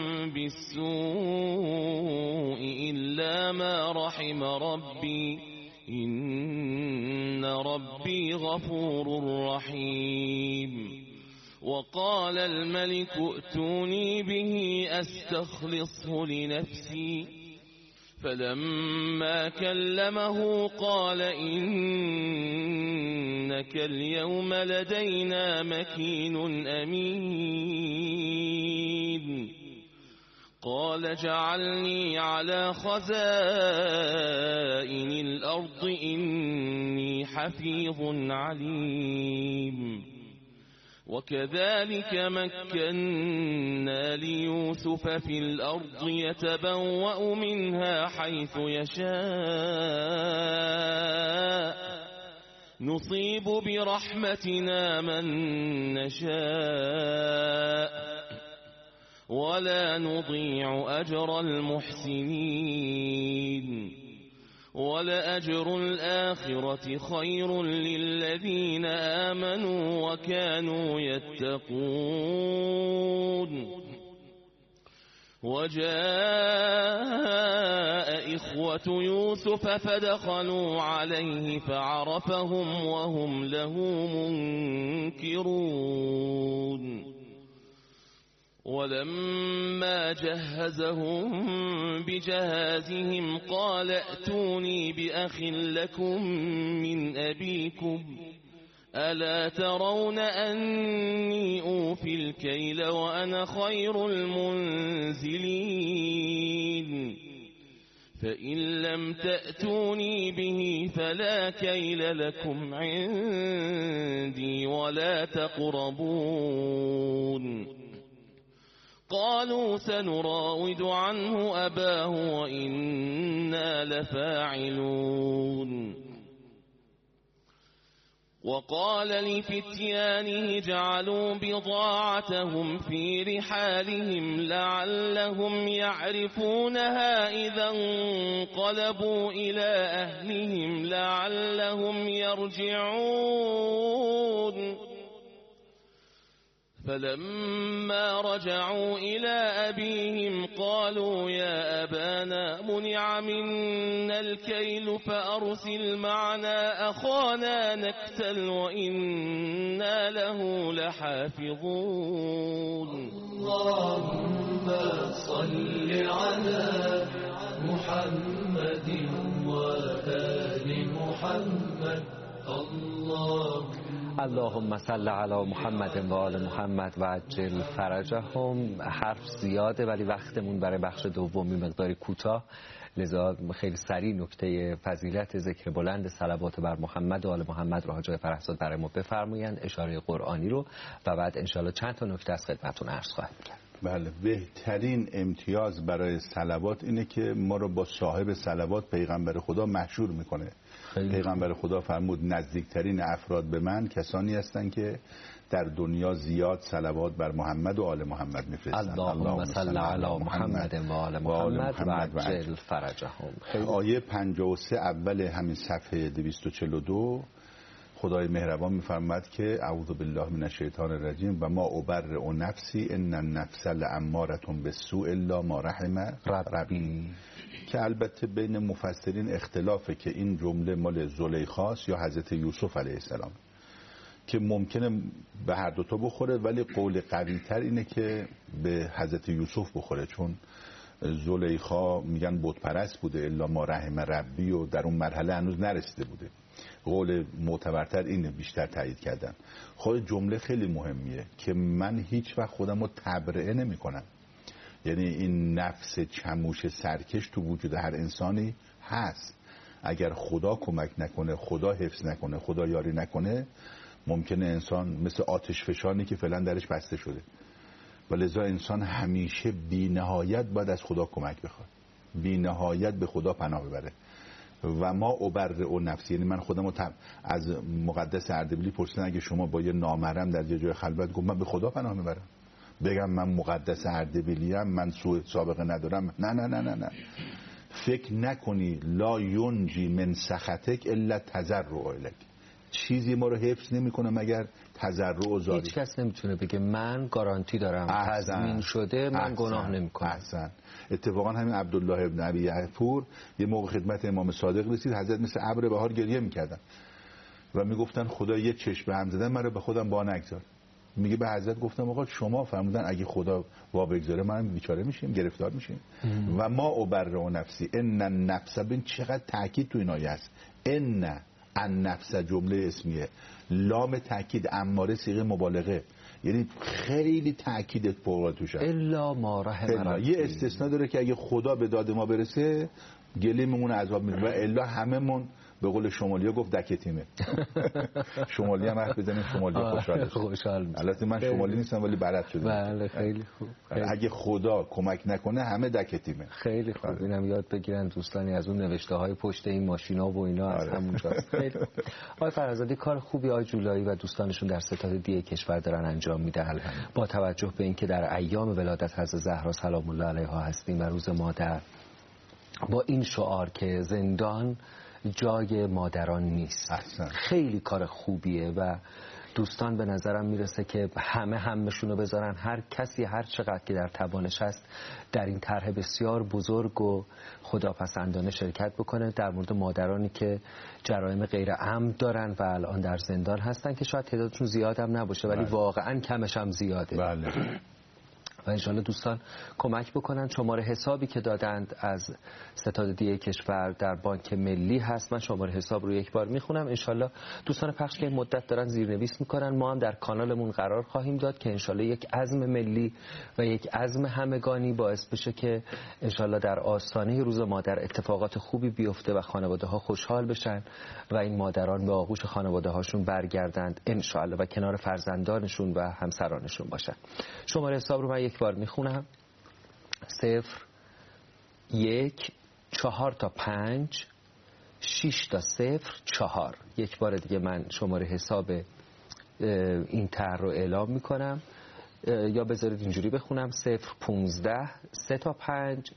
بالسوء إلا ما رحم ربي إن ربي غفور رحيم. وقال الملك ائتوني به أستخلصه لنفسي فلما كلمه قال إنك اليوم لدينا مكين أمين. قال اجعلني على خزائن الأرض إني حفيظ عليم. وكذلك مكنا ليوسف في الأرض يتبوأ منها حيث يشاء نصيب برحمتنا من نشاء ولا نضيع أجر المحسنين. ولأجر الآخرة خير للذين آمنوا وكانوا يتقون. وجاء إخوة يوسف فدخلوا عليه فعرفهم وهم له منكرون. ولما جهزهم بجهازهم قال ائتوني بأخ لكم من أبيكم ألا ترون أني أوفي الكيل وأنا خير المنزلين. فإن لم تأتوني به فلا كيل لكم عندي ولا تقربون. قالوا سنراود عنه أباه وإنا لفاعلون. وقال لفتيانه جعلوا بضاعتهم في رحالهم لعلهم يعرفونها إذا انقلبوا إلى أهلهم لعلهم يرجعون فلما رجعوا إلى أبيهم قالوا يا أبانا منع منا الكيل فأرسل معنا أخانا نكتل وإنا له لحافظون. اللهم صل على محمد وآل محمد. اللهم اللهم صل علی محمد و آل محمد و عجل فرجهم. حرف زیاده ولی وقتمون برای بخش دومی مقداری کوتاه، لذا خیلی سریع نکته فضیلت ذکر بلند صلوات بر محمد و آل محمد رو حاج فرهزاد برای ما بفرمایند، اشاره قرآنی رو، و بعد انشالله چند تا نکته از خدمتتون عرض خواهیم کرد. بله، بهترین امتیاز برای صلوات اینه که ما رو با صاحب صلوات پیغمبر خدا محشور میکنه. خیلی. پیغمبر خدا فرمود نزدیکترین افراد به من کسانی هستند که در دنیا زیاد صلوات بر محمد و آل محمد میفرستند. اللهم صل علی محمد و آل محمد و عجل فرجهم. آیه پنجاه و سه اول همین صفحه دویست و چهل و دو خدای مهربان میفرماید که اعوذ بالله من الشیطان الرجیم و ما ابرئ نفسی ان النفس لاماره بالسوء الا ما رحم ربی، که البته بین مفسرین اختلافه که این جمله مال زلیخاست یا حضرت یوسف علیه السلام، که ممکنه به هر دوتا بخوره، ولی قول قوی تر اینه که به حضرت یوسف بخوره، چون زلیخا میگن بت پرست بوده الا ما رحم ربی و در اون مرحله هنوز نرسیده بوده. قول معتبرتر اینه، بیشتر تایید کردن. خود جمله خیلی مهمیه که من هیچ وقت خودم رو تبرئه نمی کنم. یعنی این نفس چموش سرکش تو وجود هر انسانی هست. اگر خدا کمک نکنه، خدا حفظ نکنه، خدا یاری نکنه، ممکنه انسان مثل آتش فشانی که فعلا درش بسته شده. و لذا انسان همیشه بی نهایت باید از خدا کمک بخواد، بی نهایت به خدا پناه ببره. و ما ابرئ نفسی، یعنی من خودم رو تب... از مقدس اردبیلی پرسیدن اگه شما با یه نامحرم در یه جای خلوت، گفت من به خدا پناه میبرم. بگم من مقدس اردبیلیم، من سوء سابقه ندارم، نه نه نه نه نه. فکر نکنی لا ینجی من سخطک الا تضرع الیک، چیزی ما رو حفظ نمیکنه مگر تضرع و زاری. هیچ کس نمیتونه بگه من گارانتی دارم تضمین شده من احسن. گناه نمیکنم. احسن. اتفاقا همین عبدالله ابن ابی یعفور یه موقع خدمت امام صادق رسید، حضرت مثل ابر بهار گریه میکردن و میگفتن خدا یه چشم به هم زدن من رو به خودم با نگذار. میگه به حضرت گفتم آقا شما فرمودن اگه خدا وا بگذاره من بیچاره میشیم، گرفتار میشیم. و ما ابرئ نفسی ان النفس، ببین چقدر تاکید تو این آیه است. ان النفس جمله اسمیه، لام تاکید، اماره صيغه مبالغه، یعنی خیلی تاکید فوق توش هست. الا ما رحم ربی. یه استثناء داره که اگه خدا به داد ما برسه گلی میمونه، عذاب میره، و الا هممون به قول شمالیا گفت دکه تیمه. شمالی هم حرف بزنیم، شمالی خوشحال خوشحال میشه. البته من شمالی نیستم ولی بلد شدم. بله خیلی خوب. خیلی. اگه خدا کمک نکنه همه دکه تیمه. خیلی خوب. اینم یاد بگیرن دوستانی از اون نوشته های پشت این ماشینا و اینا از همونجاست. خیلی خوب. آقای فرهزادی کار خوبی آقای جولایی و دوستانشون در ستاد دی کشور دارن انجام میدن. با توجه به اینکه در ایام ولادت حضرت زهرا سلام الله علیها هستیم و روز مادر، با این شعار که زندان جای مادران نیست، احسن. خیلی کار خوبیه و دوستان به نظرم میرسه که همه همشونو بذارن، هر کسی هر چقدر که در توانش هست در این طرح بسیار بزرگ و خداپسندانه شرکت بکنه در مورد مادرانی که جرایم غیر عمد دارن و الان در زندان هستن، که شاید تعدادشون زیاد هم نباشه ولی بله. واقعا کمش هم زیاده. بله. و انشالله دوستان کمک بکنن. شماره حسابی که دادند از ستاد دیه کشور در بانک ملی هست. من شماره حساب رو یک بار میخونم. انشالله دوستان پخش که مدت دارن زیرنویس میکنن، ما هم در کانالمون قرار خواهیم داد که انشالله یک عزم ملی و یک عزم همگانی باعث بشه که انشالله در آستانه روز مادر اتفاقات خوبی بیفته و خانواده ها خوشحال بشن و این مادران به آغوش خانواده هاشون برگردند انشالله و کنار فرزندانشون و همسرانشون باشن. شماره حساب رو من یک بار میخونم: صفر یک چهار تا پنج شش تا صفر چهار. یک بار دیگه من شماره حساب این طرح رو اعلام میکنم، یا بذارید اینجوری بخونم: صفر پونزده سه تا پنج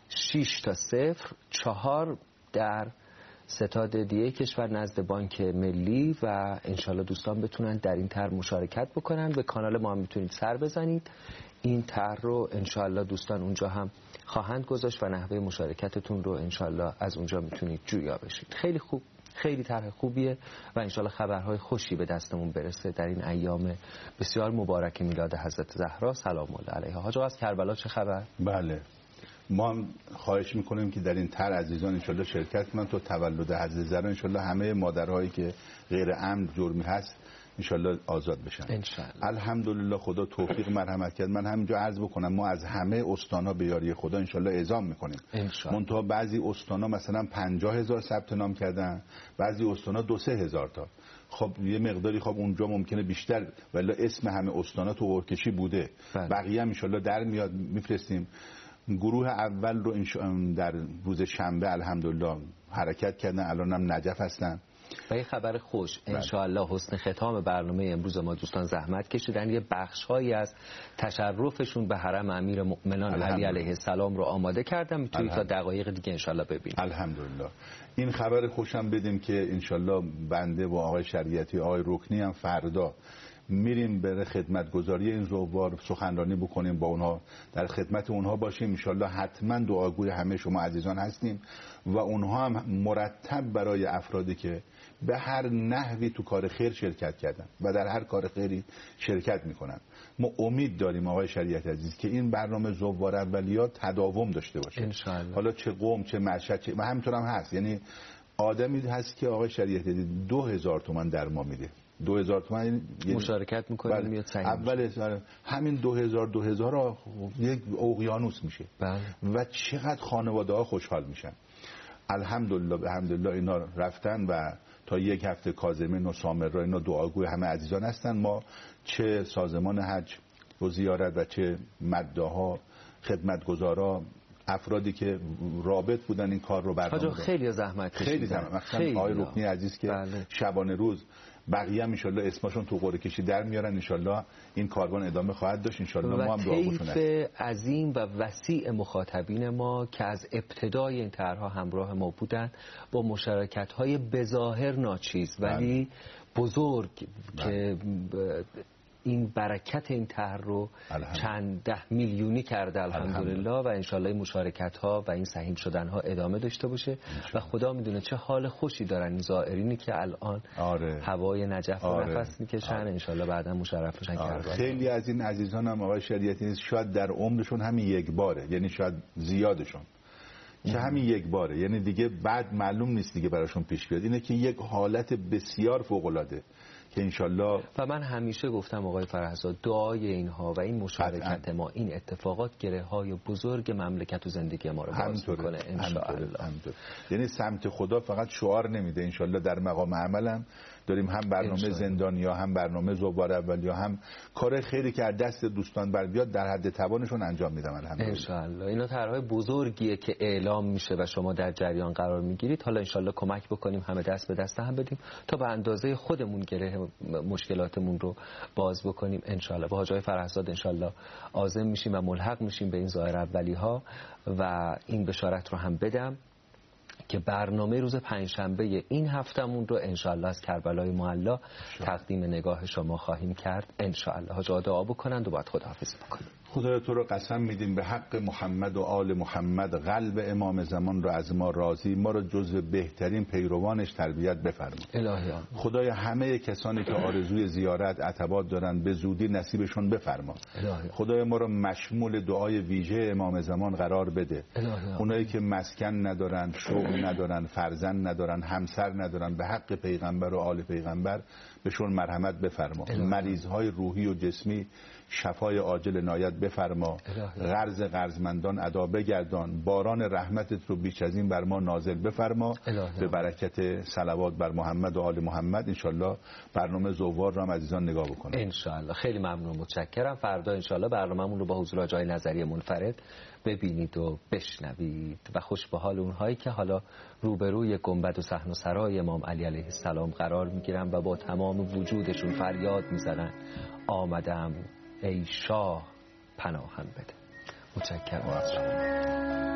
شش تا صفر چهار در ستاد دیه کشور نزد بانک ملی، و انشالله دوستان بتونن در این طرح مشارکت بکنن. به کانال ما هم میتونید سر بزنید، این طرح رو انشالله دوستان اونجا هم خواهند گذاشت و نحوه مشارکتتون رو انشالله از اونجا میتونید جویا بشید. خیلی خوب، خیلی طرح خوبیه و انشالله خبرهای خوشی به دستمون برسه در این ایام بسیار مبارک میلاد حضرت زهرا سلام الله علیها. حاج آقا از کربلا چه خبر؟ بله، ما خواهش میکنیم که در این طرح عزیزان انشالله شرکت کنن تا تولد حضرت زهرا انشالله همه مادرهایی که غیر عمد جرمی هست انشالله آزاد بشن انشالله. الحمدلله خدا توفیق مرحمت کرد. من همینجا عرض بکنم ما از همه استانا به یاری خدا انشالله اعزام میکنیم. منتها بعضی استانا مثلا پنجاه هزار ثبت نام کردن، بعضی استانا دو سه هزار تا. خب یه مقداری خب اونجا ممکنه بیشتر، ولی اسم همه استانا تو ورکشی بوده. بله. بقیه هم انشالله در میاد میفرستیم. گروه اول رو در روز شنبه الحمدلله حرکت کردن، الان هم نجف هستن. و یه خبر خوش انشاءالله حسن ختام برنامه امروز ما دوستان زحمت کشیدن، یه بخش‌هایی از تشرفشون به حرم امیر مؤمنان علی علیه السلام رو آماده کردن، میتونید تا دقایق دیگه انشاءالله ببینید. الحمدلله. این خبر خوشم بدیم که انشاءالله بنده و آقای شریعتی آقای رکنی هم فردا میریم برای خدمتگزاری این زوار سخنرانی بکنیم، با اونها در خدمت اونها باشیم. انشالله حتما دعاگوی همه شما عزیزان هستیم و اونها هم مرتب برای افرادی که به هر نحوی تو کار خیر شرکت کردن و در هر کار خیری شرکت میکنن. ما امید داریم آقای شریعت عزیز که این برنامه زوار اولیات تداوم داشته باشه انشالله. حالا چه قوم چه مشهد چه و همینطور هم هست، یعنی آدمی هست که آقای شریعت عزیز دو هزار تومان در ما میده، دو هزار تومان یعنی مشارکت میکنه میاد صحیح اول همین دو هزار دو هزار یک اقیانوس میشه. بله. و چقدر خانواده ها خوشحال میشن. الحمدلله الحمدلله اینا رفتن و تا یک هفته کاظمین و سامرا اینا دعاگوی همه عزیزان هستن. ما چه سازمان حج و زیارت و چه مداها خدمتگزارا افرادی که رابط بودن این کار رو برنامه خیلی زحمت کشیدن، خیلی زحمت خیلی آقای رکنی عزیز که بله. شبانه روز بقیه هم انشالله اسمشون تو قرعه کشی در میارن، انشالله این کاروان ادامه خواهد داشت انشالله. ما هم دعاگوشون هستیم. عظیم و وسیع مخاطبین ما که از ابتدای این طرح‌ها همراه ما بودن با مشارکت‌های بظاهر ناچیز ولی بله. بزرگ بله. که این برکت این طرح رو چند ده میلیونی کرده الحمدلله و انشالله مشارکت ها و این سهیم شدن ها ادامه داشته باشه و خدا میدونه چه حال خوشی دارن این زائرینی که الان آره. هوای نجف رو آره. نفس میکشن آره. انشالله بعدا مشرف بشن آره. کرده. خیلی از این عزیزان هم آقای شریعتی شاید در عمرشون همین یک باره، یعنی شاید زیادشون که همین یک باره، یعنی دیگه بعد معلوم نیست دیگه براشون پیش بیاد. اینه که یک حالت بسیار فوق العاده که انشالله. و من همیشه گفتم آقای فرهزاد دعای اینها و این مشارکت ما این اتفاقات گره های بزرگ مملکت و زندگی ما رو باز میکنه انشالله. یعنی سمت خدا فقط شعار نمیده، انشالله در مقام عملم داریم هم برنامه زندانیا هم برنامه زوار اولیا هم کار خیری که از دست دوستان بر بیاد در حد توانشون انجام میدم الحمدلله. انشالله اینا طرح‌های بزرگیه که اعلام میشه و شما در جریان قرار میگیرید. حالا انشالله کمک بکنیم همه دست به دست هم بدیم تا به اندازه خودمون گره مشکلاتمون رو باز بکنیم انشالله. با حاجی فرهزاد انشالله عازم میشیم و ملحق میشیم به این زائر اولی ها و این بشارت رو هم بدم که برنامه روز پنجشنبه این هفتمون رو انشالله از کربلای معلا تقدیم نگاه شما خواهیم کرد انشالله. حاجی دعا بکنند و بعد خداحافظی بکنیم. خدای تو رو قسم میدیم به حق محمد و آل محمد قلب امام زمان رو از ما راضی، ما رو جزو بهترین پیروانش تربیت بفرما الهی. خدای همه کسانی که آرزوی زیارت عتبات دارن به زودی نصیبشون بفرما الهی. خدای ما رو مشمول دعای ویژه امام زمان قرار بده. الهی. اونایی که مسکن ندارن، شغل ندارن، فرزند ندارن، همسر ندارن، به حق پیغمبر و آل پیغمبر بهشون مرحمت بفرما. مریض های روحی و جسمی شفای عاجل عنایت بفرما، قرض قرضمندان ادا بگردان، باران رحمتت رو بیش از این بر ما نازل بفرما. الهی. به برکت صلوات بر محمد و آل محمد انشالله برنامه زوار رو هم عزیزان نگاه بکنم. انشالله. خیلی ممنون، متشکرم. فردا انشالله برنامه‌مون رو با حضور آقای نظری منفرد ببینید و بشنوید و خوش به حال اونهایی که حالا روبروی گنبد و صحن و سرای امام علی علیه السلام قرار میگیرن و با تمام وجودشون فریاد میزنن آمدم ای شاه پناهم بده. متشکرم از شما.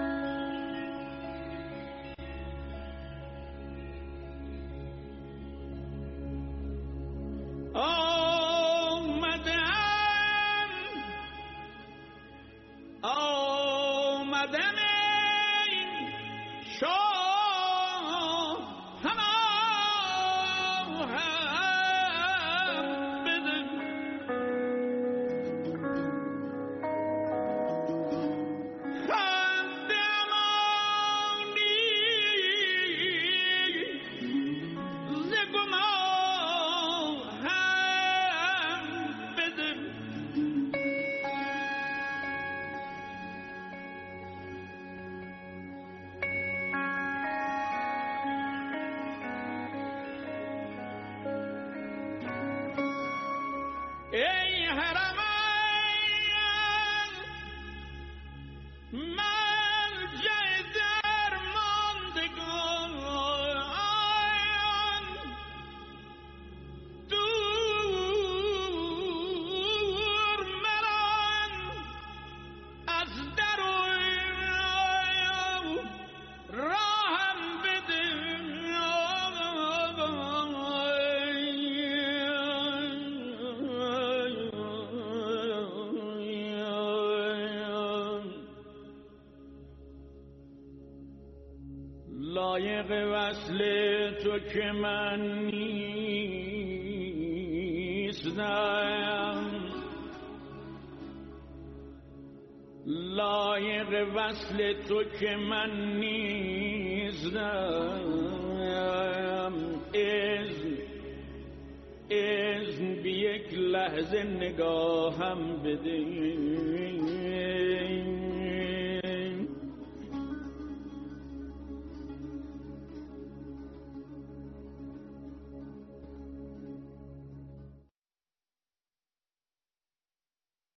لایق وصل تو که من نیستم، لایق وصل تو که من نیستم، اذن اذن بی یک لحظه نگاهم بده،